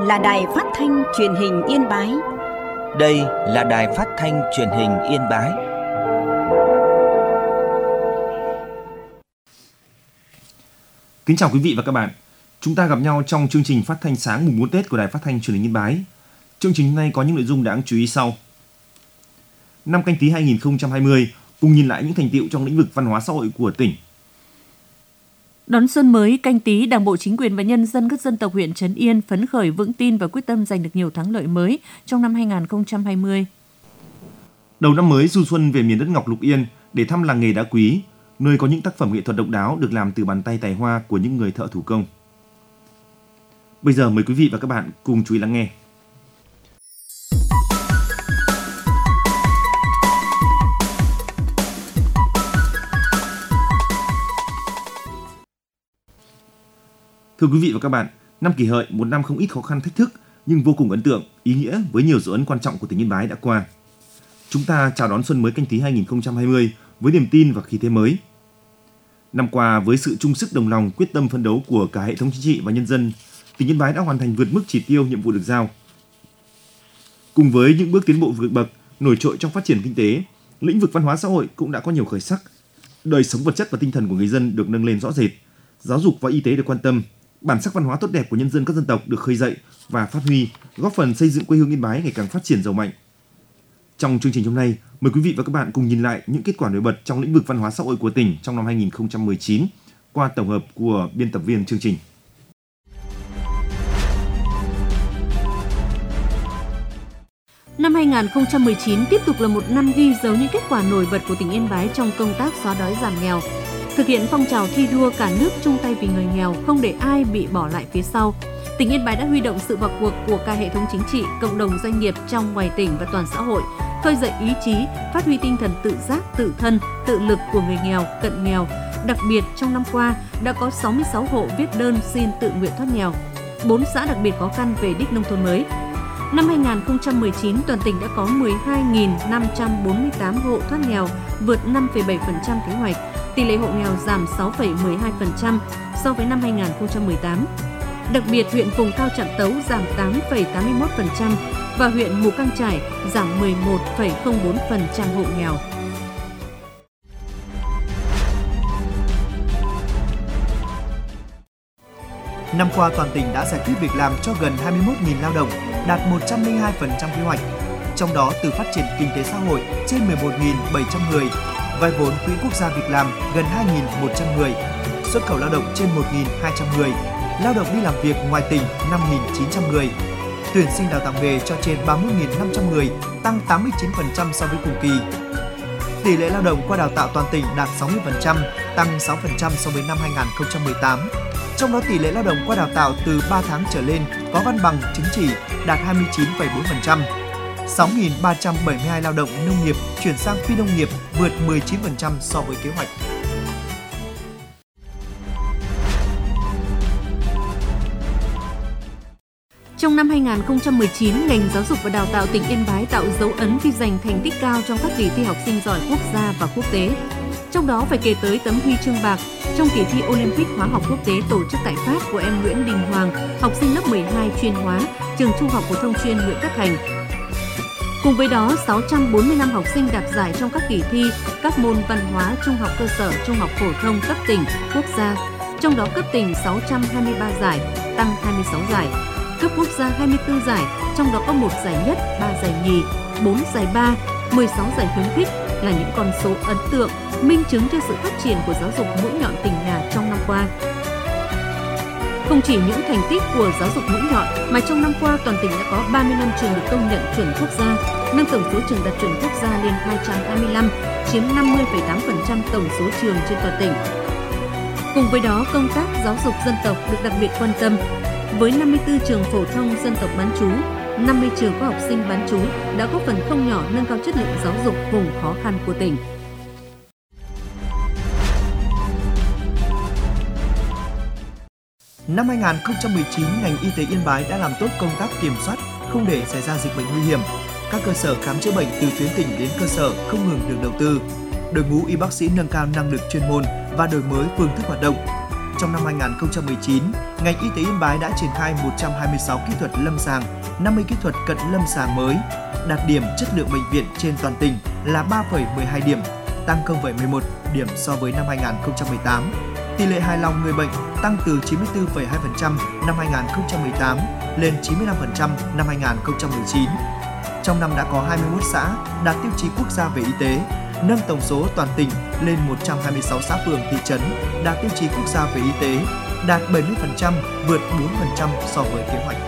là Đài Phát thanh Truyền hình Yên Bái. Đây là Đài Phát thanh Truyền hình Yên Bái. Kính chào quý vị và các bạn. Chúng ta gặp nhau trong chương trình phát thanh sáng mùng 4 Tết của Đài Phát thanh Truyền hình Yên Bái. Chương trình hôm nay có những nội dung đáng chú ý sau. Năm Canh Tý 2020, cùng nhìn lại những thành tựu trong lĩnh vực văn hóa xã hội của tỉnh. Đón xuân mới Canh Tý, Đảng bộ, chính quyền và nhân dân các dân tộc huyện Trấn Yên phấn khởi, vững tin và quyết tâm giành được nhiều thắng lợi mới trong năm 2020. Đầu năm mới du xuân về miền đất ngọc Lục Yên để thăm làng nghề Đá Quý, nơi có những tác phẩm nghệ thuật độc đáo được làm từ bàn tay tài hoa của những người thợ thủ công. Bây giờ mời quý vị và các bạn cùng chú ý lắng nghe. Thưa quý vị và các bạn, năm Kỷ Hợi, một năm không ít khó khăn thách thức nhưng vô cùng ấn tượng, ý nghĩa với nhiều dấu ấn quan trọng của tỉnh Yên Bái đã qua. Chúng ta chào đón xuân mới Canh Tý 2020 với niềm tin và khí thế mới. Năm qua, với sự chung sức đồng lòng, quyết tâm phấn đấu của cả hệ thống chính trị và nhân dân, tỉnh Yên Bái đã hoàn thành vượt mức chỉ tiêu nhiệm vụ được giao. Cùng với những bước tiến bộ vượt bậc, nổi trội trong phát triển kinh tế, lĩnh vực văn hóa xã hội cũng đã có nhiều khởi sắc. Đời sống vật chất và tinh thần của người dân được nâng lên rõ rệt, giáo dục và y tế được quan tâm, bản sắc văn hóa tốt đẹp của nhân dân các dân tộc được khơi dậy và phát huy, góp phần xây dựng quê hương Yên Bái ngày càng phát triển giàu mạnh. Trong chương trình hôm nay, mời quý vị và các bạn cùng nhìn lại những kết quả nổi bật trong lĩnh vực văn hóa xã hội của tỉnh trong năm 2019 qua tổng hợp của biên tập viên chương trình. Năm 2019 tiếp tục là một năm ghi dấu những kết quả nổi bật của tỉnh Yên Bái trong công tác xóa đói giảm nghèo, thực hiện phong trào thi đua cả nước chung tay vì người nghèo, không để ai bị bỏ lại phía sau. Tỉnh Yên Bái đã huy động sự vào cuộc của cả hệ thống chính trị, cộng đồng doanh nghiệp trong ngoài tỉnh và toàn xã hội, khơi dậy ý chí, phát huy tinh thần tự giác, tự thân, tự lực của người nghèo, cận nghèo. Đặc biệt, trong năm qua, đã có 66 hộ viết đơn xin tự nguyện thoát nghèo, 4 xã đặc biệt khó khăn về đích nông thôn mới. Năm 2019, toàn tỉnh đã có 12.548 hộ thoát nghèo, vượt 5,7% kế hoạch. Tỷ lệ hộ nghèo giảm 6,12% so với năm 2018. Đặc biệt, huyện vùng cao Trạm Tấu giảm 8,81% và huyện Mù Cang Chải giảm 11,04% hộ nghèo. Năm qua, toàn tỉnh đã giải quyết việc làm cho gần 21.000 lao động, đạt 102% kế hoạch. Trong đó, từ phát triển kinh tế xã hội trên 11.700 người, vay vốn quỹ quốc gia việc làm gần 2.100 người, xuất khẩu lao động trên 1.200 người, lao động đi làm việc ngoài tỉnh 5.900 người, tuyển sinh đào tạo nghề cho trên 31.500 người, tăng 89% so với cùng kỳ. Tỷ lệ lao động qua đào tạo toàn tỉnh đạt 60%, tăng 6% so với năm 2018. Trong đó, tỷ lệ lao động qua đào tạo từ 3 tháng trở lên có văn bằng chứng chỉ đạt 29,4%. 6.372 lao động nông nghiệp chuyển sang phi nông nghiệp, vượt 19% so với kế hoạch. Trong năm 2019, ngành giáo dục và đào tạo tỉnh Yên Bái tạo dấu ấn khi giành thành tích cao trong các kỳ thi học sinh giỏi quốc gia và quốc tế. Trong đó phải kể tới tấm huy chương bạc trong kỳ thi Olympic hóa học quốc tế tổ chức tại Pháp của em Nguyễn Đình Hoàng, học sinh lớp 12 chuyên hóa, trường Trung học phổ thông chuyên Nguyễn Tất Thành. Cùng với đó, 645 học sinh đạt giải trong các kỳ thi các môn văn hóa trung học cơ sở, trung học phổ thông cấp tỉnh, quốc gia. Trong đó cấp tỉnh 623 giải, tăng 26 giải. Cấp quốc gia 24 giải, trong đó có 1 giải nhất, 3 giải nhì, 4 giải ba, 16 giải khuyến khích là những con số ấn tượng, minh chứng cho sự phát triển của giáo dục mũi nhọn tỉnh nhà trong năm qua. Không chỉ những thành tích của giáo dục mũi nhọn mà trong năm qua toàn tỉnh đã có 35 trường được công nhận chuẩn quốc gia, nâng tổng số trường đạt chuẩn quốc gia lên 225, chiếm 50,8% tổng số trường trên toàn tỉnh. Cùng với đó, công tác giáo dục dân tộc được đặc biệt quan tâm. Với 54 trường phổ thông dân tộc bán trú, 50 trường có học sinh bán trú đã góp phần không nhỏ nâng cao chất lượng giáo dục vùng khó khăn của tỉnh. Năm 2019, ngành y tế Yên Bái đã làm tốt công tác kiểm soát, không để xảy ra dịch bệnh nguy hiểm. Các cơ sở khám chữa bệnh từ tuyến tỉnh đến cơ sở không ngừng được đầu tư. Đội ngũ y bác sĩ nâng cao năng lực chuyên môn và đổi mới phương thức hoạt động. trong năm 2019, ngành y tế Yên Bái đã triển khai 126 kỹ thuật lâm sàng, 50 kỹ thuật cận lâm sàng mới, đạt điểm chất lượng bệnh viện trên toàn tỉnh là 3,12 điểm, tăng 0,11 điểm so với năm 2018. Tỷ lệ hài lòng người bệnh tăng từ 94,2% năm 2018 lên 95% năm 2019. Trong năm đã có 21 xã đạt tiêu chí quốc gia về y tế, nâng tổng số toàn tỉnh lên 126 xã phường thị trấn đạt tiêu chí quốc gia về y tế, đạt 70%, vượt 4% so với kế hoạch.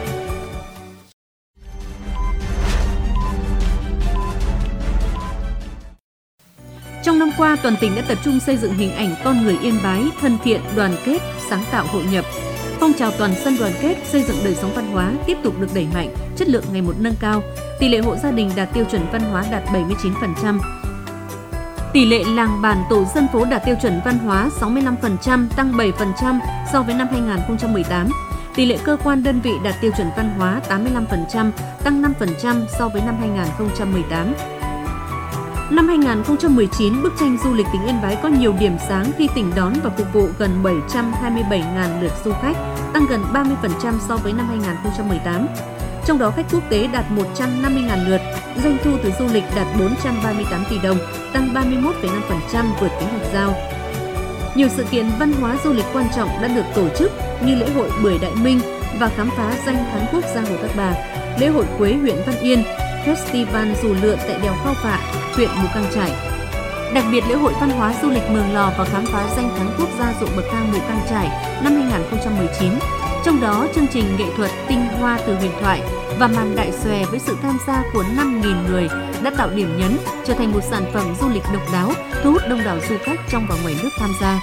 Trong năm qua, toàn tỉnh đã tập trung xây dựng hình ảnh con người Yên Bái thân thiện, đoàn kết, sáng tạo, hội nhập. Phong trào toàn dân đoàn kết, xây dựng đời sống văn hóa tiếp tục được đẩy mạnh, chất lượng ngày một nâng cao. Tỷ lệ hộ gia đình đạt tiêu chuẩn văn hóa đạt 79%. Tỷ lệ làng bản tổ dân phố đạt tiêu chuẩn văn hóa 65%, tăng 7% so với năm 2018. Tỷ lệ cơ quan đơn vị đạt tiêu chuẩn văn hóa 85%, tăng 5% so với năm 2018. Năm 2019, bức tranh du lịch tỉnh Yên Bái có nhiều điểm sáng khi tỉnh đón và phục vụ gần 727.000 lượt du khách, tăng gần 30% so với năm 2018. Trong đó khách quốc tế đạt 150.000 lượt, doanh thu từ du lịch đạt 438 tỷ đồng, tăng 31,5% vượt kế hoạch giao. Nhiều sự kiện văn hóa du lịch quan trọng đã được tổ chức như lễ hội Bưởi Đại Minh và khám phá danh thắng quốc gia Hồ Các Bà, lễ hội Quế huyện Văn Yên, Festival dù lượn tại đèo Khao Phạ, huyện Mù Cang Chải. Đặc biệt lễ hội văn hóa du lịch Mường Lò và khám phá danh thắng quốc gia ruộng bậc thang Mù Cang Chải năm 2019. Trong đó, chương trình nghệ thuật Tinh Hoa từ huyền thoại và màn đại xòe với sự tham gia của 5.000 người đã tạo điểm nhấn, trở thành một sản phẩm du lịch độc đáo, thu hút đông đảo du khách trong và ngoài nước tham gia.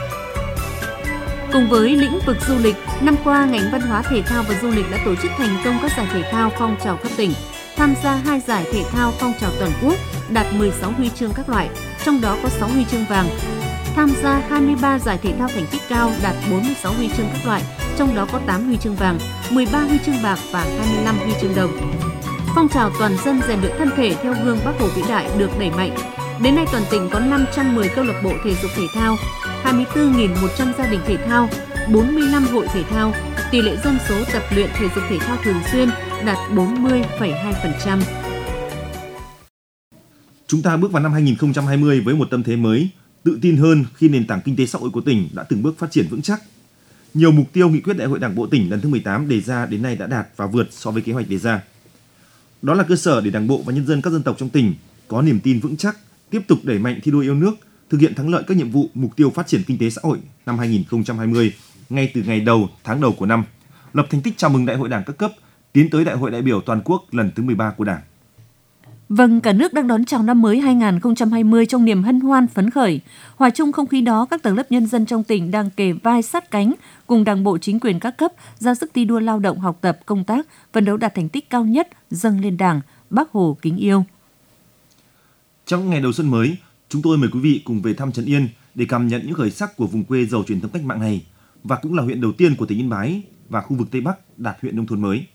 Cùng với lĩnh vực du lịch, năm qua ngành văn hóa thể thao và du lịch đã tổ chức thành công các giải thể thao phong trào cấp tỉnh, tham gia 2 giải thể thao phong trào toàn quốc, đạt 16 huy chương các loại, trong đó có 6 huy chương vàng. Tham gia 23 giải thể thao thành tích cao, đạt 46 huy chương các loại, trong đó có 8 huy chương vàng, 13 huy chương bạc và 25 huy chương đồng. Phong trào toàn dân rèn luyện thân thể theo gương Bác Hồ vĩ đại được đẩy mạnh. Đến nay toàn tỉnh có 510 câu lạc bộ thể dục thể thao, 24.100 gia đình thể thao, 45 hội thể thao. Tỷ lệ dân số tập luyện thể dục thể thao thường xuyên đạt 40,2%. Chúng ta bước vào năm 2020 với một tâm thế mới, tự tin hơn khi nền tảng kinh tế xã hội của tỉnh đã từng bước phát triển vững chắc. Nhiều mục tiêu nghị quyết Đại hội Đảng bộ tỉnh lần thứ 18 đề ra đến nay đã đạt và vượt so với kế hoạch đề ra. Đó là cơ sở để Đảng bộ và nhân dân các dân tộc trong tỉnh có niềm tin vững chắc, tiếp tục đẩy mạnh thi đua yêu nước, thực hiện thắng lợi các nhiệm vụ, mục tiêu phát triển kinh tế xã hội năm 2020 ngay từ ngày đầu, tháng đầu của năm, lập thành tích chào mừng Đại hội Đảng các cấp, tiến tới Đại hội đại biểu toàn quốc lần thứ 13 của Đảng. Vâng, cả nước đang đón chào năm mới 2020 trong niềm hân hoan phấn khởi. Hòa chung không khí đó, các tầng lớp nhân dân trong tỉnh đang kề vai sát cánh cùng Đảng bộ chính quyền các cấp ra sức thi đua lao động, học tập, công tác, phấn đấu đạt thành tích cao nhất, dâng lên Đảng, Bác Hồ kính yêu. Trong ngày đầu xuân mới, chúng tôi mời quý vị cùng về thăm Trấn Yên để cảm nhận những khởi sắc của vùng quê giàu truyền thống cách mạng này và cũng là huyện đầu tiên của tỉnh Yên Bái và khu vực Tây Bắc đạt huyện nông thôn mới.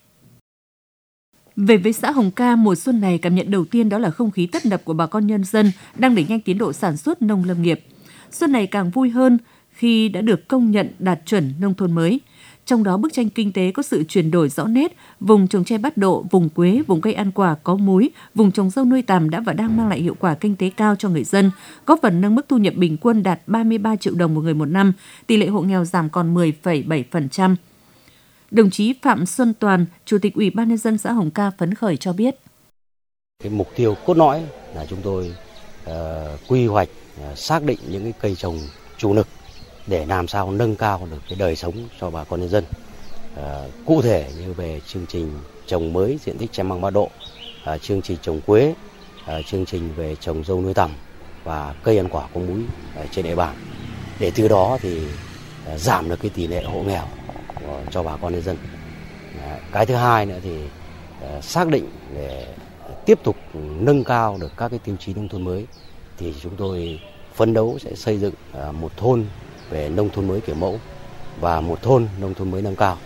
Về với xã Hồng Ca, mùa xuân này cảm nhận đầu tiên đó là không khí tấp nập của bà con nhân dân đang đẩy nhanh tiến độ sản xuất nông lâm nghiệp. Xuân này càng vui hơn khi đã được công nhận đạt chuẩn nông thôn mới. Trong đó bức tranh kinh tế có sự chuyển đổi rõ nét, vùng trồng tre bát độ, vùng quế, vùng cây ăn quả có múi, vùng trồng dâu nuôi tằm đã và đang mang lại hiệu quả kinh tế cao cho người dân, góp phần nâng mức thu nhập bình quân đạt 33 triệu đồng một người một năm, tỷ lệ hộ nghèo giảm còn 10,7%. Đồng chí Phạm Xuân Toàn, Chủ tịch Ủy ban nhân dân xã Hồng Ca phấn khởi cho biết. Cái mục tiêu cốt lõi là chúng tôi quy hoạch xác định những cái cây trồng chủ lực để làm sao nâng cao được cái đời sống cho bà con nhân dân. Cụ thể như về chương trình trồng mới diện tích tre măng bát độ, chương trình trồng quế, chương trình về trồng dâu nuôi tằm và cây ăn quả có múi trên địa bàn. Để từ đó thì giảm được cái tỷ lệ hộ nghèo cho bà con nhân dân. Cái thứ hai nữa thì xác định để tiếp tục nâng cao được các cái tiêu chí nông thôn mới thì chúng tôi phấn đấu sẽ xây dựng một thôn về nông thôn mới kiểu mẫu và một thôn nông thôn mới nâng cao.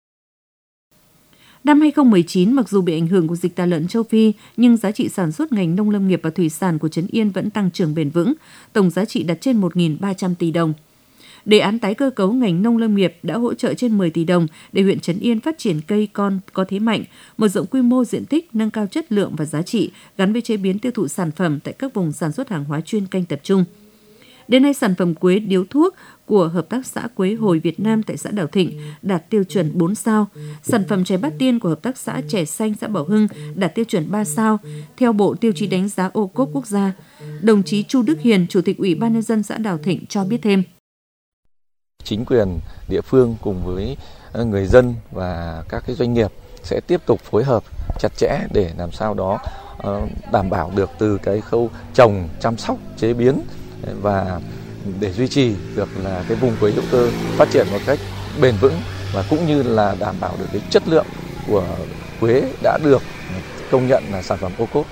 Năm 2019, mặc dù bị ảnh hưởng của dịch tả lợn châu Phi, nhưng giá trị sản xuất ngành nông lâm nghiệp và thủy sản của Trấn Yên vẫn tăng trưởng bền vững, tổng giá trị đạt trên 1.300 tỷ đồng. Đề án tái cơ cấu ngành nông lâm nghiệp đã hỗ trợ trên 10 tỷ đồng để huyện Trấn Yên phát triển cây con có thế mạnh, mở rộng quy mô diện tích, nâng cao chất lượng và giá trị, gắn với chế biến tiêu thụ sản phẩm tại các vùng sản xuất hàng hóa chuyên canh tập trung. Đến nay, sản phẩm quế điếu thuốc của Hợp tác xã Quế Hồi Việt Nam tại xã Đào Thịnh đạt tiêu chuẩn 4 sao. Sản phẩm chè Bát Tiên của Hợp tác xã Chè Xanh xã Bảo Hưng đạt tiêu chuẩn 3 sao, theo Bộ Tiêu chí đánh giá ô cốp quốc gia. Đồng chí Chu Đức Hiền, Chủ tịch Ủy ban Nhân dân xã Đào Thịnh cho biết thêm. Chính quyền địa phương cùng với người dân và các cái doanh nghiệp sẽ tiếp tục phối hợp chặt chẽ để làm sao đó đảm bảo được từ cái khâu trồng, chăm sóc, chế biến và để duy trì được là cái vùng quế hữu cơ phát triển một cách bền vững và cũng như là đảm bảo được cái chất lượng của quế đã được công nhận là sản phẩm ô cốp.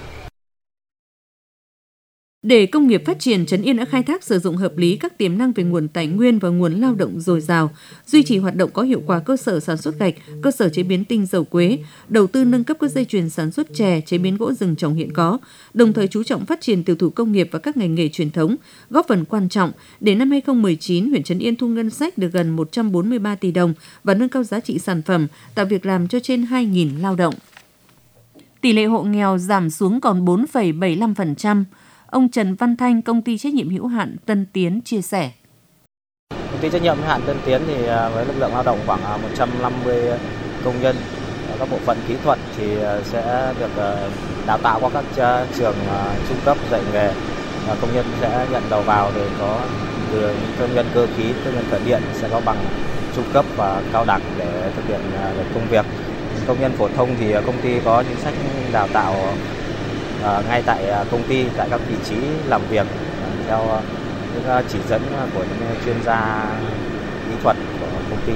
Để công nghiệp phát triển, Trấn Yên đã khai thác sử dụng hợp lý các tiềm năng về nguồn tài nguyên và nguồn lao động dồi dào, duy trì hoạt động có hiệu quả cơ sở sản xuất gạch, cơ sở chế biến tinh dầu quế, đầu tư nâng cấp các dây chuyền sản xuất chè, chế biến gỗ rừng trồng hiện có, đồng thời chú trọng phát triển tiểu thủ công nghiệp và các ngành nghề truyền thống, góp phần quan trọng để năm 2019 huyện Trấn Yên thu ngân sách được gần 143 tỷ đồng và nâng cao giá trị sản phẩm, tạo việc làm cho trên 2.000 lao động. Tỷ lệ hộ nghèo giảm xuống còn 4,75%. Ông Trần Văn Thanh, công ty trách nhiệm hữu hạn Tân Tiến chia sẻ. Công ty trách nhiệm hữu hạn Tân Tiến thì với lực lượng lao động khoảng 150 công nhân, các bộ phận kỹ thuật thì sẽ được đào tạo qua các trường trung cấp dạy nghề. Công nhân sẽ nhận đầu vào để có từ công nhân cơ khí, công nhân thợ điện sẽ có bằng trung cấp và cao đẳng để thực hiện công việc. Công nhân phổ thông thì công ty có chính sách đào tạo ngay tại công ty, tại các vị trí làm việc theo những chỉ dẫn của những chuyên gia kỹ thuật của công ty.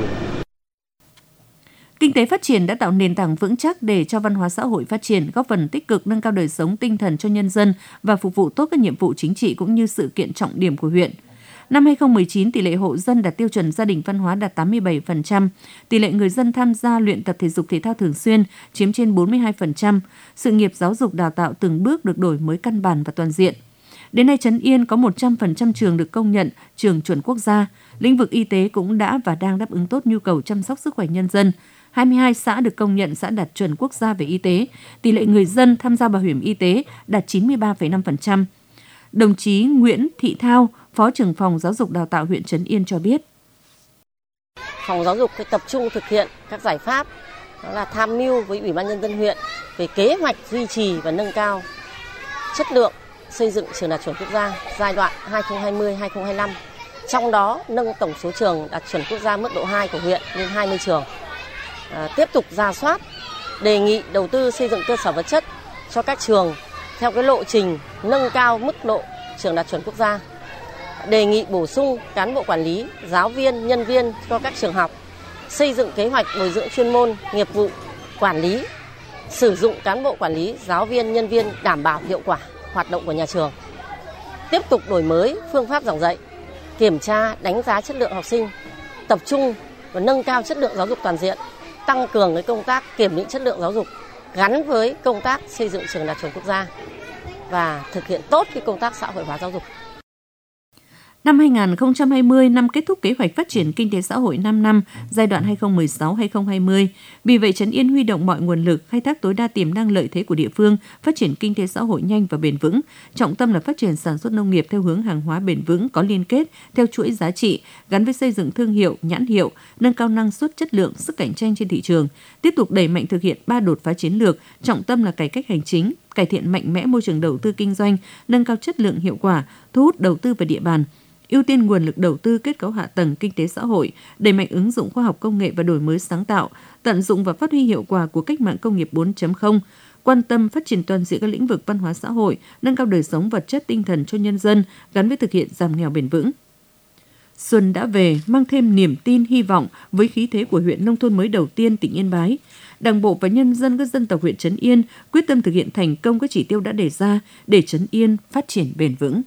Kinh tế phát triển đã tạo nền tảng vững chắc để cho văn hóa xã hội phát triển, góp phần tích cực nâng cao đời sống tinh thần cho nhân dân và phục vụ tốt các nhiệm vụ chính trị cũng như sự kiện trọng điểm của huyện. Năm 2019, tỷ lệ hộ dân đạt tiêu chuẩn gia đình văn hóa đạt 87%, tỷ lệ người dân tham gia luyện tập thể dục thể thao thường xuyên chiếm trên 42%, sự nghiệp giáo dục đào tạo từng bước được đổi mới căn bản và toàn diện. Đến nay, Trấn Yên có 100% trường được công nhận trường chuẩn quốc gia, lĩnh vực y tế cũng đã và đang đáp ứng tốt nhu cầu chăm sóc sức khỏe nhân dân. 22 xã được công nhận xã đạt chuẩn quốc gia về y tế, tỷ lệ người dân tham gia bảo hiểm y tế đạt 93,5%. Đồng chí Nguyễn Thị Thao, Phó trưởng phòng Giáo dục Đào tạo huyện Trấn Yên cho biết. Phòng giáo dục tập trung thực hiện các giải pháp đó là tham mưu với Ủy ban Nhân dân huyện về kế hoạch duy trì và nâng cao chất lượng xây dựng trường đạt chuẩn quốc gia giai đoạn 2020-2025. Trong đó nâng tổng số trường đạt chuẩn quốc gia mức độ 2 của huyện lên 20 trường. Tiếp tục rà soát, đề nghị đầu tư xây dựng cơ sở vật chất cho các trường theo cái lộ trình nâng cao mức độ trường đạt chuẩn quốc gia. Đề nghị bổ sung cán bộ quản lý, giáo viên, nhân viên cho các trường học, xây dựng kế hoạch bồi dưỡng chuyên môn, nghiệp vụ, quản lý, sử dụng cán bộ quản lý, giáo viên, nhân viên đảm bảo hiệu quả hoạt động của nhà trường. Tiếp tục đổi mới phương pháp giảng dạy, kiểm tra, đánh giá chất lượng học sinh, tập trung và nâng cao chất lượng giáo dục toàn diện, tăng cường cái công tác kiểm định chất lượng giáo dục gắn với công tác xây dựng trường đạt chuẩn quốc gia và thực hiện tốt cái công tác xã hội hóa giáo dục. Năm 2020, năm kết thúc kế hoạch phát triển kinh tế xã hội 5 năm giai đoạn 2016-2020. Vì vậy, Trấn Yên huy động mọi nguồn lực, khai thác tối đa tiềm năng lợi thế của địa phương, phát triển kinh tế xã hội nhanh và bền vững. Trọng tâm là phát triển sản xuất nông nghiệp theo hướng hàng hóa bền vững, có liên kết, theo chuỗi giá trị, gắn với xây dựng thương hiệu, nhãn hiệu, nâng cao năng suất, chất lượng, sức cạnh tranh trên thị trường. Tiếp tục đẩy mạnh thực hiện 3 đột phá chiến lược, trọng tâm là cải cách hành chính, cải thiện mạnh mẽ môi trường đầu tư kinh doanh, nâng cao chất lượng hiệu quả, thu hút đầu tư vào địa bàn. Ưu tiên nguồn lực đầu tư kết cấu hạ tầng kinh tế xã hội, đẩy mạnh ứng dụng khoa học công nghệ và đổi mới sáng tạo, tận dụng và phát huy hiệu quả của cách mạng công nghiệp 4.0, quan tâm phát triển toàn diện các lĩnh vực văn hóa xã hội, nâng cao đời sống vật chất tinh thần cho nhân dân, gắn với thực hiện giảm nghèo bền vững. Xuân đã về, mang thêm niềm tin, hy vọng với khí thế của huyện nông thôn mới đầu tiên tỉnh Yên Bái. Đảng bộ và nhân dân các dân tộc huyện Trấn Yên quyết tâm thực hiện thành công các chỉ tiêu đã đề ra để Trấn Yên phát triển bền vững.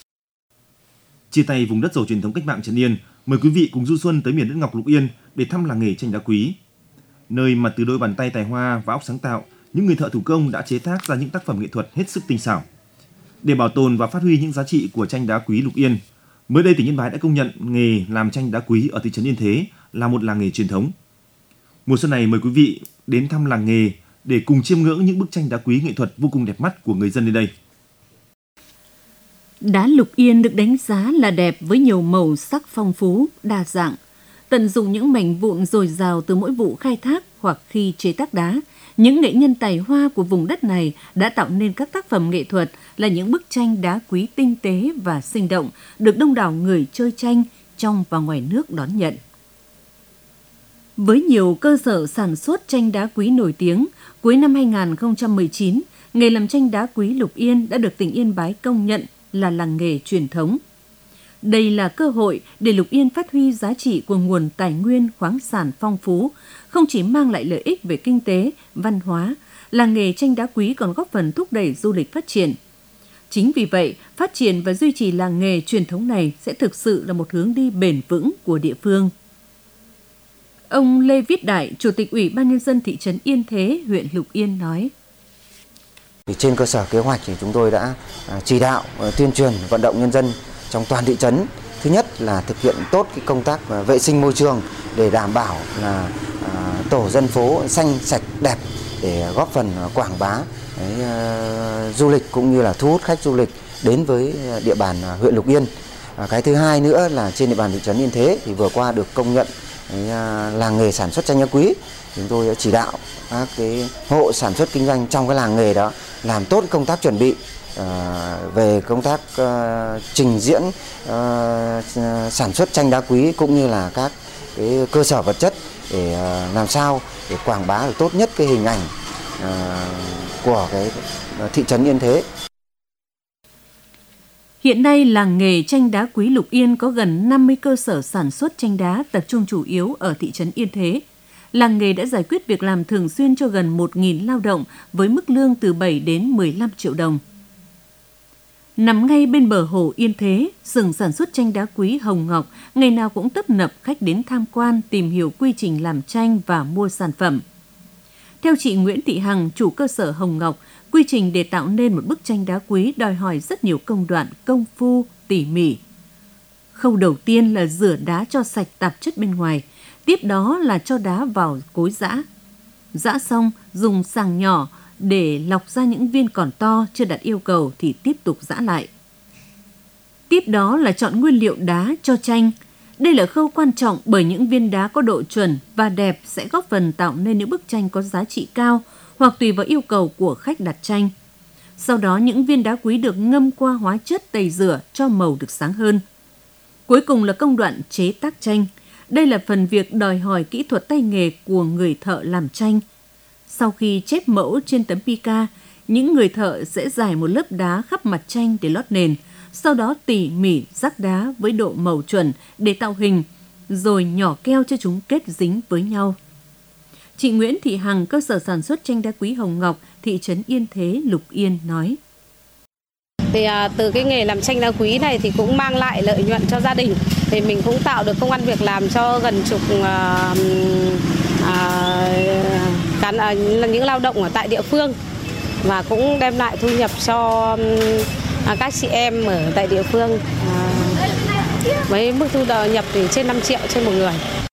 Chia tay vùng đất giàu truyền thống cách mạng Trấn Yên, mời quý vị cùng du xuân tới miền đất ngọc Lục Yên để thăm làng nghề tranh đá quý. Nơi mà từ đôi bàn tay tài hoa và óc sáng tạo, những người thợ thủ công đã chế tác ra những tác phẩm nghệ thuật hết sức tinh xảo. Để bảo tồn và phát huy những giá trị của tranh đá quý Lục Yên, Mới đây, tỉnh Yên Bái đã công nhận nghề làm tranh đá quý ở thị trấn Yên Thế là một làng nghề truyền thống. Mùa xuân này mời quý vị đến thăm làng nghề để cùng chiêm ngưỡng những bức tranh đá quý nghệ thuật vô cùng đẹp mắt của người dân nơi đây. Đá Lục Yên được đánh giá là đẹp với nhiều màu sắc phong phú, đa dạng. Tận dụng những mảnh vụn dồi dào từ mỗi vụ khai thác hoặc khi chế tác đá, những nghệ nhân tài hoa của vùng đất này đã tạo nên các tác phẩm nghệ thuật là những bức tranh đá quý tinh tế và sinh động, được đông đảo người chơi tranh trong và ngoài nước đón nhận. Với nhiều cơ sở sản xuất tranh đá quý nổi tiếng, cuối năm 2019, nghề làm tranh đá quý Lục Yên đã được tỉnh Yên Bái công nhận là làng nghề truyền thống. Đây là cơ hội để Lục Yên phát huy giá trị của nguồn tài nguyên khoáng sản phong phú, không chỉ mang lại lợi ích về kinh tế, văn hóa, làng nghề tranh đá quý còn góp phần thúc đẩy du lịch phát triển. Chính vì vậy, phát triển và duy trì làng nghề truyền thống này sẽ thực sự là một hướng đi bền vững của địa phương. Ông Lê Viết Đại, Chủ tịch Ủy ban Nhân dân thị trấn Yên Thế, huyện Lục Yên nói. Trên cơ sở kế hoạch thì chúng tôi đã chỉ đạo tuyên truyền vận động nhân dân trong toàn thị trấn. Thứ nhất là thực hiện tốt cái công tác vệ sinh môi trường để đảm bảo là tổ dân phố xanh sạch đẹp để góp phần quảng bá du lịch cũng như là thu hút khách du lịch đến với địa bàn huyện Lục Yên. Cái thứ hai nữa là trên địa bàn thị trấn Yên Thế thì vừa qua được công nhận làng nghề sản xuất tranh đá quý. Chúng tôi đã chỉ đạo các cái hộ sản xuất kinh doanh trong cái làng nghề đó làm tốt công tác chuẩn bị về công tác trình diễn sản xuất tranh đá quý cũng như là các cái cơ sở vật chất để làm sao để quảng bá được tốt nhất cái hình ảnh của cái thị trấn Yên Thế. Hiện nay, làng nghề tranh đá quý Lục Yên có gần 50 cơ sở sản xuất tranh đá tập trung chủ yếu ở thị trấn Yên Thế. Làng nghề đã giải quyết việc làm thường xuyên cho gần 1.000 lao động với mức lương từ 7 đến 15 triệu đồng. Nằm ngay bên bờ hồ Yên Thế, xưởng sản xuất tranh đá quý Hồng Ngọc ngày nào cũng tấp nập khách đến tham quan, tìm hiểu quy trình làm tranh và mua sản phẩm. Theo chị Nguyễn Thị Hằng, chủ cơ sở Hồng Ngọc, quy trình để tạo nên một bức tranh đá quý đòi hỏi rất nhiều công đoạn, công phu, tỉ mỉ. Khâu đầu tiên là rửa đá cho sạch tạp chất bên ngoài, tiếp đó là cho đá vào cối giã. Giã xong, dùng sàng nhỏ để lọc ra những viên còn to chưa đạt yêu cầu thì tiếp tục giã lại. Tiếp đó là chọn nguyên liệu đá cho tranh. Đây là khâu quan trọng bởi những viên đá có độ chuẩn và đẹp sẽ góp phần tạo nên những bức tranh có giá trị cao hoặc tùy vào yêu cầu của khách đặt tranh. Sau đó những viên đá quý được ngâm qua hóa chất tẩy rửa cho màu được sáng hơn. Cuối cùng là công đoạn chế tác tranh. Đây là phần việc đòi hỏi kỹ thuật tay nghề của người thợ làm tranh. Sau khi chép mẫu trên tấm pica, những người thợ sẽ rải một lớp đá khắp mặt tranh để lót nền, sau đó tỉ mỉ rắc đá với độ màu chuẩn để tạo hình, rồi nhỏ keo cho chúng kết dính với nhau. Chị Nguyễn Thị Hằng, cơ sở sản xuất tranh đá quý Hồng Ngọc, thị trấn Yên Thế, Lục Yên nói. Từ cái nghề làm tranh đá quý này thì cũng mang lại lợi nhuận cho gia đình. Thì mình cũng tạo được công ăn việc làm cho gần chục những lao động ở tại địa phương và cũng đem lại thu nhập cho các chị em ở tại địa phương với mức thu nhập thì trên 5 triệu trên một người.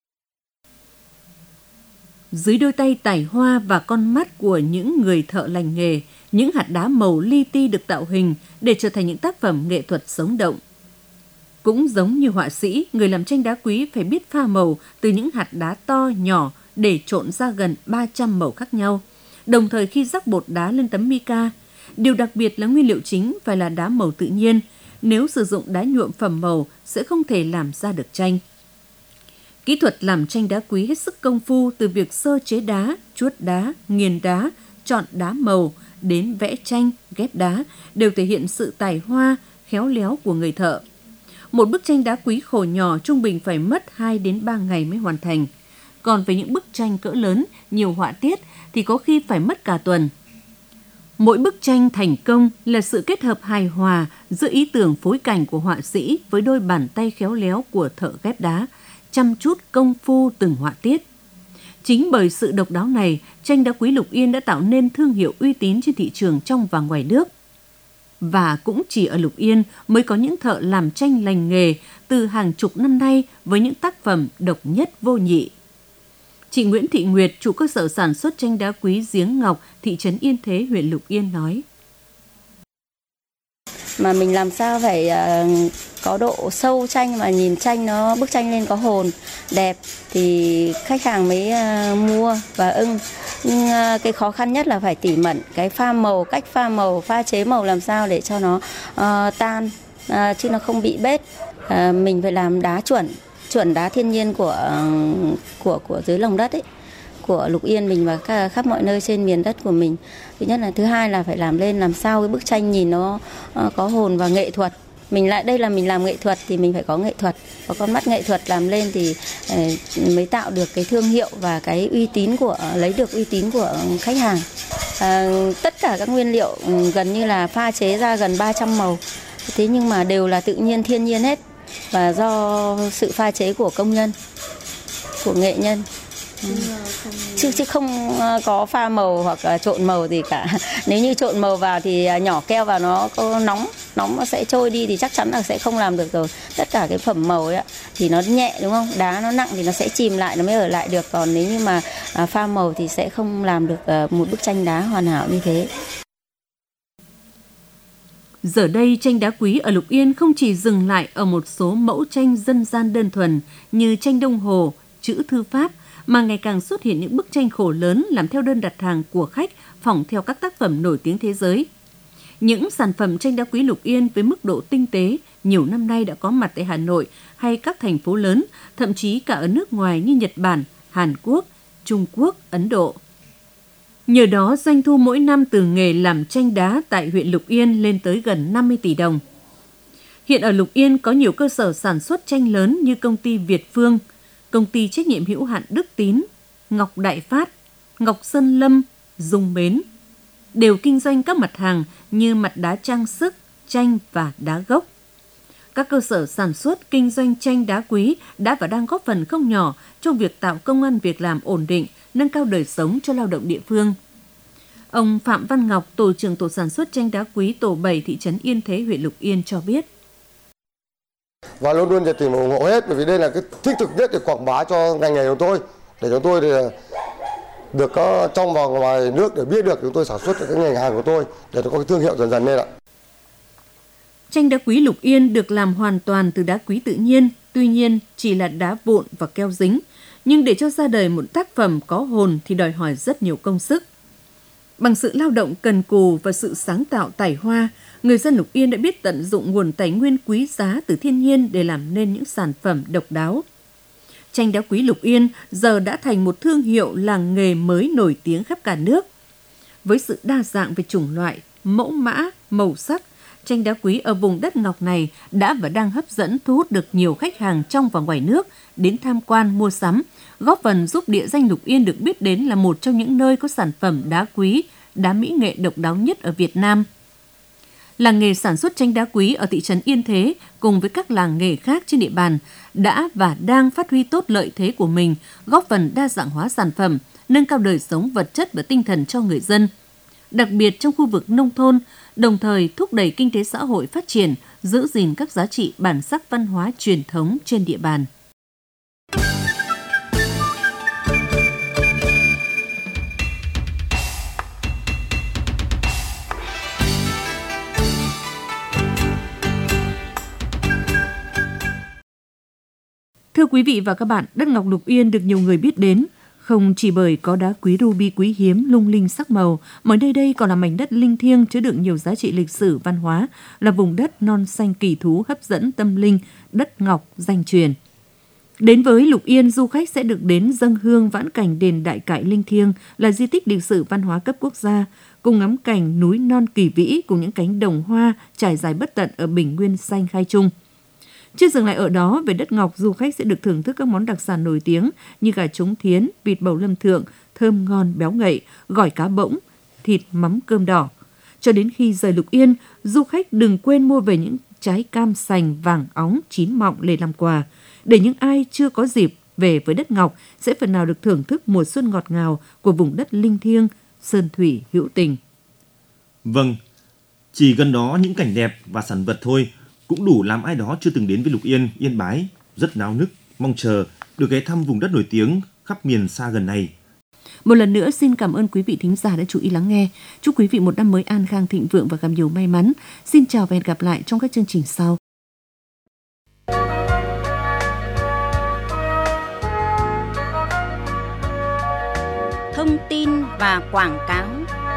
Dưới đôi tay tài hoa và con mắt của những người thợ lành nghề, những hạt đá màu li ti được tạo hình để trở thành những tác phẩm nghệ thuật sống động. Cũng giống như họa sĩ, người làm tranh đá quý phải biết pha màu từ những hạt đá to, nhỏ để trộn ra gần 300 màu khác nhau. Đồng thời khi rắc bột đá lên tấm mica, điều đặc biệt là nguyên liệu chính phải là đá màu tự nhiên. Nếu sử dụng đá nhuộm phẩm màu sẽ không thể làm ra được tranh. Kỹ thuật làm tranh đá quý hết sức công phu, từ việc sơ chế đá, chuốt đá, nghiền đá, chọn đá màu đến vẽ tranh, ghép đá đều thể hiện sự tài hoa, khéo léo của người thợ. Một bức tranh đá quý khổ nhỏ trung bình phải mất 2 đến 3 ngày mới hoàn thành. Còn với những bức tranh cỡ lớn, nhiều họa tiết thì có khi phải mất cả tuần. Mỗi bức tranh thành công là sự kết hợp hài hòa giữa ý tưởng phối cảnh của họa sĩ với đôi bàn tay khéo léo của thợ ghép đá, chăm chút công phu từng họa tiết. Chính bởi sự độc đáo này, tranh đá quý Lục Yên đã tạo nên thương hiệu uy tín trên thị trường trong và ngoài nước. Và cũng chỉ ở Lục Yên mới có những thợ làm tranh lành nghề từ hàng chục năm nay với những tác phẩm độc nhất vô nhị. Chị Nguyễn Thị Nguyệt, chủ cơ sở sản xuất tranh đá quý Giếng Ngọc, thị trấn Yên Thế, huyện Lục Yên nói. Mà mình làm sao phải có độ sâu tranh mà nhìn tranh nó bức tranh lên có hồn, đẹp thì khách hàng mới mua và ưng. Nhưng cái khó khăn nhất là phải tỉ mẩn cái pha màu, cách pha màu, pha chế màu làm sao để cho nó tan chứ nó không bị bết. Mình phải làm đá chuẩn đá thiên nhiên của dưới lòng đất ấy, của Lục Yên mình và khắp mọi nơi trên miền đất của mình. Thứ nhất là, thứ hai là phải làm lên làm sao cái bức tranh nhìn nó có hồn và nghệ thuật. Mình làm nghệ thuật thì mình phải có nghệ thuật, có con mắt nghệ thuật làm lên thì mới tạo được cái thương hiệu và cái lấy được uy tín của khách hàng. Tất cả các nguyên liệu gần như là pha chế ra gần 300 màu, thế nhưng mà đều là tự nhiên thiên nhiên hết và do sự pha chế của công nhân, của nghệ nhân. Chứ không có pha màu hoặc trộn màu gì cả. Nếu như trộn màu vào thì nhỏ keo vào nó có nóng nó sẽ trôi đi thì chắc chắn là sẽ không làm được rồi. Tất cả cái phẩm màu ấy thì nó nhẹ đúng không? Đá nó nặng thì nó sẽ chìm lại, nó mới ở lại được. Còn nếu như mà pha màu thì sẽ không làm được một bức tranh đá hoàn hảo như thế. Giờ đây, tranh đá quý ở Lục Yên không chỉ dừng lại ở một số mẫu tranh dân gian đơn thuần như tranh đồng hồ, chữ thư pháp, mà ngày càng xuất hiện những bức tranh khổ lớn làm theo đơn đặt hàng của khách, phỏng theo các tác phẩm nổi tiếng thế giới. Những sản phẩm tranh đá quý Lục Yên với mức độ tinh tế nhiều năm nay đã có mặt tại Hà Nội hay các thành phố lớn, thậm chí cả ở nước ngoài như Nhật Bản, Hàn Quốc, Trung Quốc, Ấn Độ. Nhờ đó, doanh thu mỗi năm từ nghề làm tranh đá tại huyện Lục Yên lên tới gần 50 tỷ đồng. Hiện ở Lục Yên có nhiều cơ sở sản xuất tranh lớn như công ty Việt Phương, công ty trách nhiệm hữu hạn Đức Tín, Ngọc Đại Phát, Ngọc Sơn Lâm, Dung Mến, đều kinh doanh các mặt hàng như mặt đá trang sức, tranh và đá gốc. Các cơ sở sản xuất kinh doanh tranh đá quý đã và đang góp phần không nhỏ trong việc tạo công ăn việc làm ổn định, nâng cao đời sống cho lao động địa phương. Ông Phạm Văn Ngọc, tổ trưởng tổ sản xuất tranh đá quý tổ 7 thị trấn Yên Thế, huyện Lục Yên cho biết. Và luôn luôn nhiệt tình ủng hộ hết, bởi vì đây là cái thích thực nhất để quảng bá cho ngành nghề của tôi, để chúng tôi thì được có trong và ngoài nước để biết được chúng tôi sản xuất cái ngành hàng của tôi để có cái thương hiệu dần dần lên ạ. Tranh đá quý Lục Yên được làm hoàn toàn từ đá quý tự nhiên, tuy nhiên chỉ là đá vụn và keo dính, nhưng để cho ra đời một tác phẩm có hồn thì đòi hỏi rất nhiều công sức. Bằng sự lao động cần cù và sự sáng tạo tài hoa, người dân Lục Yên đã biết tận dụng nguồn tài nguyên quý giá từ thiên nhiên để làm nên những sản phẩm độc đáo. Tranh đá quý Lục Yên giờ đã thành một thương hiệu làng nghề mới nổi tiếng khắp cả nước. Với sự đa dạng về chủng loại, mẫu mã, màu sắc, tranh đá quý ở vùng đất ngọc này đã và đang hấp dẫn thu hút được nhiều khách hàng trong và ngoài nước đến tham quan mua sắm, góp phần giúp địa danh Lục Yên được biết đến là một trong những nơi có sản phẩm đá quý, đá mỹ nghệ độc đáo nhất ở Việt Nam. Làng nghề sản xuất tranh đá quý ở thị trấn Yên Thế cùng với các làng nghề khác trên địa bàn đã và đang phát huy tốt lợi thế của mình, góp phần đa dạng hóa sản phẩm, nâng cao đời sống vật chất và tinh thần cho người dân. Đặc biệt trong khu vực nông thôn, đồng thời thúc đẩy kinh tế xã hội phát triển, giữ gìn các giá trị bản sắc văn hóa truyền thống trên địa bàn. Thưa quý vị và các bạn, đất ngọc Lục Yên được nhiều người biết đến, không chỉ bởi có đá quý ruby quý hiếm lung linh sắc màu, mà nơi đây còn là mảnh đất linh thiêng chứa đựng nhiều giá trị lịch sử văn hóa, là vùng đất non xanh kỳ thú hấp dẫn tâm linh, đất ngọc danh truyền. Đến với Lục Yên, du khách sẽ được đến dâng hương vãn cảnh đền Đại Cại linh thiêng, là di tích lịch sử văn hóa cấp quốc gia, cùng ngắm cảnh núi non kỳ vĩ cùng những cánh đồng hoa trải dài bất tận ở bình nguyên xanh Khai Trung. Chưa dừng lại ở đó, về đất ngọc, du khách sẽ được thưởng thức các món đặc sản nổi tiếng như gà trống thiến, vịt bầu lâm thượng, thơm ngon béo ngậy, gỏi cá bỗng, thịt mắm cơm đỏ. Cho đến khi rời Lục Yên, du khách đừng quên mua về những trái cam sành vàng óng chín mọng để làm quà, để những ai chưa có dịp về với đất ngọc sẽ phần nào được thưởng thức mùa xuân ngọt ngào của vùng đất linh thiêng, sơn thủy hữu tình. Vâng, Chỉ gần đó những cảnh đẹp và sản vật thôi cũng đủ làm ai đó chưa từng đến với Lục Yên, Yên Bái rất náo nức, mong chờ được ghé thăm vùng đất nổi tiếng khắp miền xa gần này. Một lần nữa xin cảm ơn quý vị thính giả đã chú ý lắng nghe. Chúc quý vị một năm mới an khang thịnh vượng và gặp nhiều may mắn. Xin chào và hẹn gặp lại trong các chương trình sau. Thông tin và quảng cáo.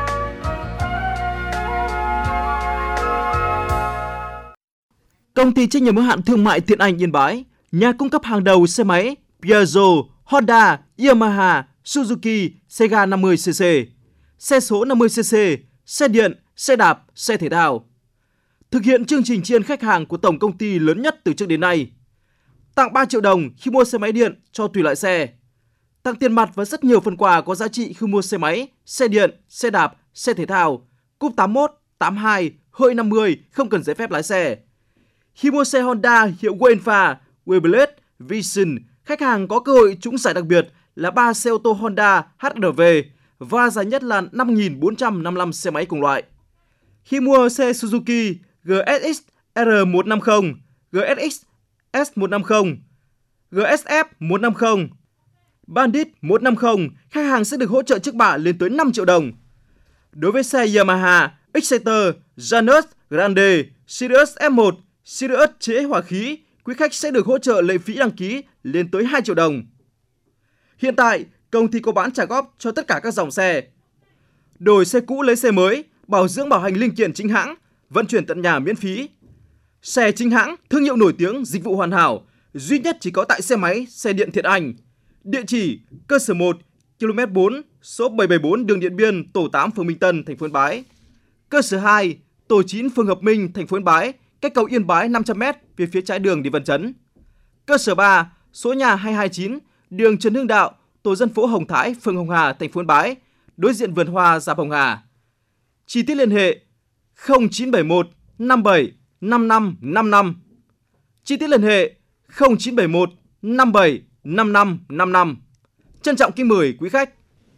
Công ty trách nhiệm hữu hạn thương mại Thiện Anh Yên Bái, nhà cung cấp hàng đầu xe máy Piaggio, Honda, Yamaha, Suzuki, Sega 50cc, xe số 50cc, xe điện, xe đạp, xe thể thao. Thực hiện chương trình tri ân khách hàng của tổng công ty lớn nhất từ trước đến nay. Tặng 3 triệu đồng khi mua xe máy điện cho tùy loại xe. Tặng tiền mặt và rất nhiều phần quà có giá trị khi mua xe máy, xe điện, xe đạp, xe thể thao, cúp 81, 82, hơi 50 không cần giấy phép lái xe. Khi mua xe Honda hiệu Wainfa, Wayblade, Vision, khách hàng có cơ hội trúng giải đặc biệt là 3 xe ô tô Honda HR-V và giải nhất là 5.455 xe máy cùng loại. Khi mua xe Suzuki GSX R150, GSX S150, GSF 150, Bandit 150, khách hàng sẽ được hỗ trợ trước bạ lên tới 5 triệu đồng. Đối với xe Yamaha, Exciter, Janus Grande, Sirius F1, Sirius chế hỏa khí, quý khách sẽ được hỗ trợ lệ phí đăng ký lên tới 2 triệu đồng. Hiện tại, công ty có bán trả góp cho tất cả các dòng xe. Đổi xe cũ lấy xe mới, bảo dưỡng bảo hành linh kiện chính hãng, vận chuyển tận nhà miễn phí. Xe chính hãng, thương hiệu nổi tiếng, dịch vụ hoàn hảo, duy nhất chỉ có tại xe máy, xe điện Thiện Anh. Địa chỉ: cơ sở 1, km 4, số 774 đường Điện Biên, tổ 8, phường Minh Tân, thành phố Yên Bái. Cơ sở 2, tổ 9, phường Hợp Minh, thành phố Yên Bái, cách cầu Yên Bái 500m về phía trái đường đi Văn Chấn. Cơ sở 3, số nhà 229, đường Trần Hưng Đạo, tổ dân phố Hồng Thái, phường Hồng Hà, thành phố Yên Bái, đối diện vườn hoa Dạp Hồng Hà. Chi tiết liên hệ 0971 57 55 55. Chi tiết liên hệ 0971 57 55 55. Trân trọng kính mời quý khách.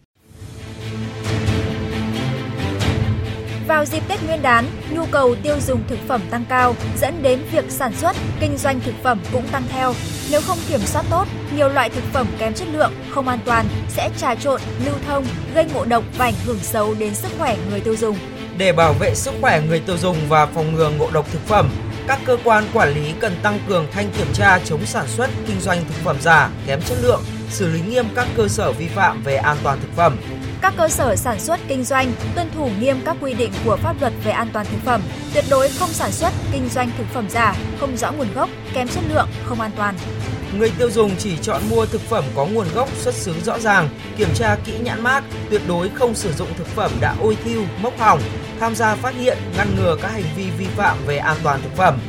Vào dịp Tết Nguyên đán, nhu cầu tiêu dùng thực phẩm tăng cao dẫn đến việc sản xuất, kinh doanh thực phẩm cũng tăng theo. Nếu không kiểm soát tốt, nhiều loại thực phẩm kém chất lượng, không an toàn sẽ trà trộn, lưu thông, gây ngộ độc và ảnh hưởng xấu đến sức khỏe người tiêu dùng. Để bảo vệ sức khỏe người tiêu dùng và phòng ngừa ngộ độc thực phẩm, các cơ quan quản lý cần tăng cường thanh kiểm tra chống sản xuất, kinh doanh thực phẩm giả, kém chất lượng, xử lý nghiêm các cơ sở vi phạm về an toàn thực phẩm. Các cơ sở sản xuất, kinh doanh tuân thủ nghiêm các quy định của pháp luật về an toàn thực phẩm, tuyệt đối không sản xuất, kinh doanh thực phẩm giả, không rõ nguồn gốc, kém chất lượng, không an toàn. Người tiêu dùng chỉ chọn mua thực phẩm có nguồn gốc xuất xứ rõ ràng, kiểm tra kỹ nhãn mác, tuyệt đối không sử dụng thực phẩm đã ôi thiu, mốc hỏng, tham gia phát hiện, ngăn ngừa các hành vi vi phạm về an toàn thực phẩm.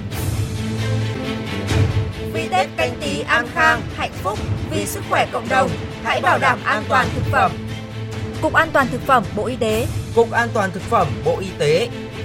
Vì Tết Canh Tý an khang, hạnh phúc, vì sức khỏe cộng đồng, hãy bảo đảm an toàn thực phẩm. Cục An toàn thực phẩm Bộ Y tế. Cục An toàn thực phẩm Bộ Y tế.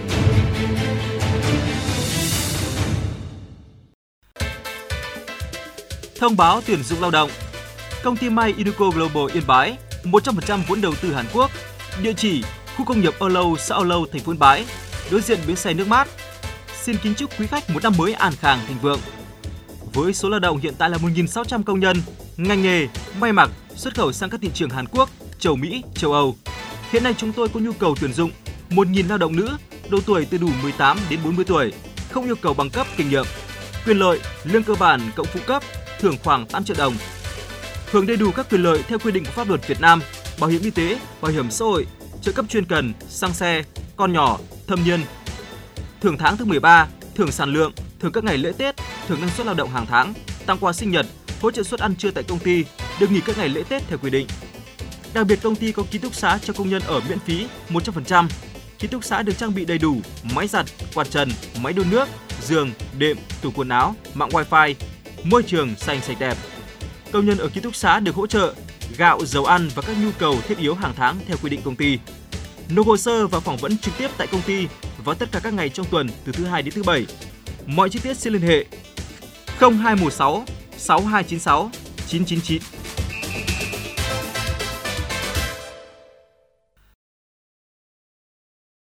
Thông báo tuyển dụng lao động. Công ty may Inuco Global Yên Bái, 100% vốn đầu tư Hàn Quốc. Địa chỉ: khu công nghiệp Âu Lâu, xã Âu Lâu, thành phố Yên Bái, đối diện bến xe Nước Mát. Xin kính chúc quý khách một năm mới an khang thịnh vượng. Với số lao động hiện tại là 1.600 công nhân, ngành nghề may mặc, xuất khẩu sang các thị trường Hàn Quốc, châu Mỹ, châu Âu. Hiện nay chúng tôi có nhu cầu tuyển dụng 1.000 lao động nữ, độ tuổi từ đủ 18 đến 40 tuổi, không yêu cầu bằng cấp kinh nghiệm. Quyền lợi: lương cơ bản cộng phụ cấp, thưởng khoảng 8 triệu đồng. Hưởng đầy đủ các quyền lợi theo quy định của pháp luật Việt Nam, bảo hiểm y tế, bảo hiểm xã hội, trợ cấp chuyên cần, xăng xe, con nhỏ, thâm niên. Thưởng tháng thứ 13, thưởng sản lượng, thưởng các ngày lễ Tết, thưởng năng suất lao động hàng tháng, tặng quà sinh nhật, hỗ trợ suất ăn trưa tại công ty, được nghỉ các ngày lễ Tết theo quy định. Đặc biệt công ty có ký túc xá cho công nhân ở miễn phí 100%. Ký túc xá được trang bị đầy đủ máy giặt, quạt trần, máy đun nước, giường, đệm, tủ quần áo, mạng wifi, môi trường xanh sạch đẹp. Công nhân ở ký túc xá được hỗ trợ gạo, dầu ăn và các nhu cầu thiết yếu hàng tháng theo quy định công ty. Nộp hồ sơ và phỏng vấn trực tiếp tại công ty vào tất cả các ngày trong tuần từ thứ Hai đến thứ Bảy. Mọi chi tiết xin liên hệ 0216 6296 999.